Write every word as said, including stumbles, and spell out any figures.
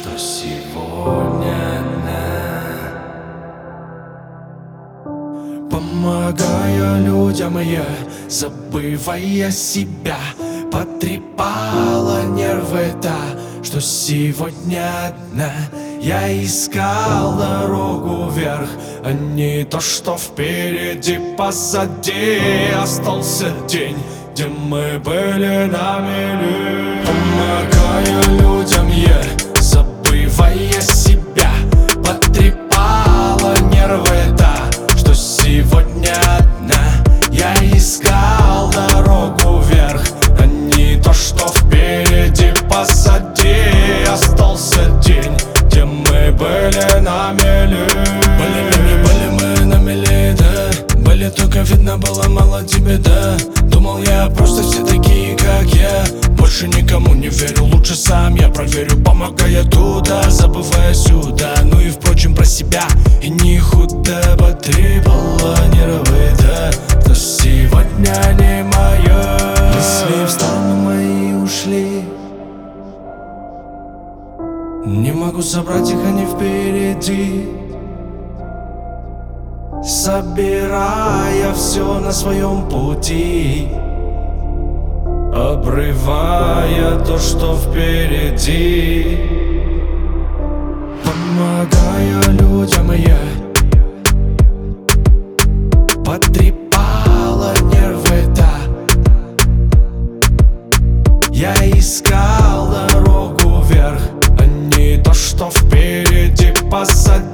что сегодня она. Помогая людям я, забывая себя, потрепала нервы та, что сегодня одна. Я искал дорогу вверх, а не то, что впереди. Позади остался день, где мы были на мели. Помогая людям я, забывая себя, потрепала нервы та, что сегодня одна. Я искал дорогу вверх, а не то, что впереди. Позади остался день, где мы были на мели. Были мы, не были мы на мели, да. Были, только видно было мало тебе, да. Думал я, просто все такие, как я. Больше никому не верю, лучше сам я проверю. Помогая туда, забывая сюда. Ну и впрочем про себя, и не худо потрепала нервы, да. Но сегодня не мое. Мысли в сторону мои ушли, не могу собрать их, они впереди. Собирая все на своем пути, обрывая то, что впереди. Помогая людям я, потрепала нервы та. Я искал дорогу вверх, а не то, что впереди. Позади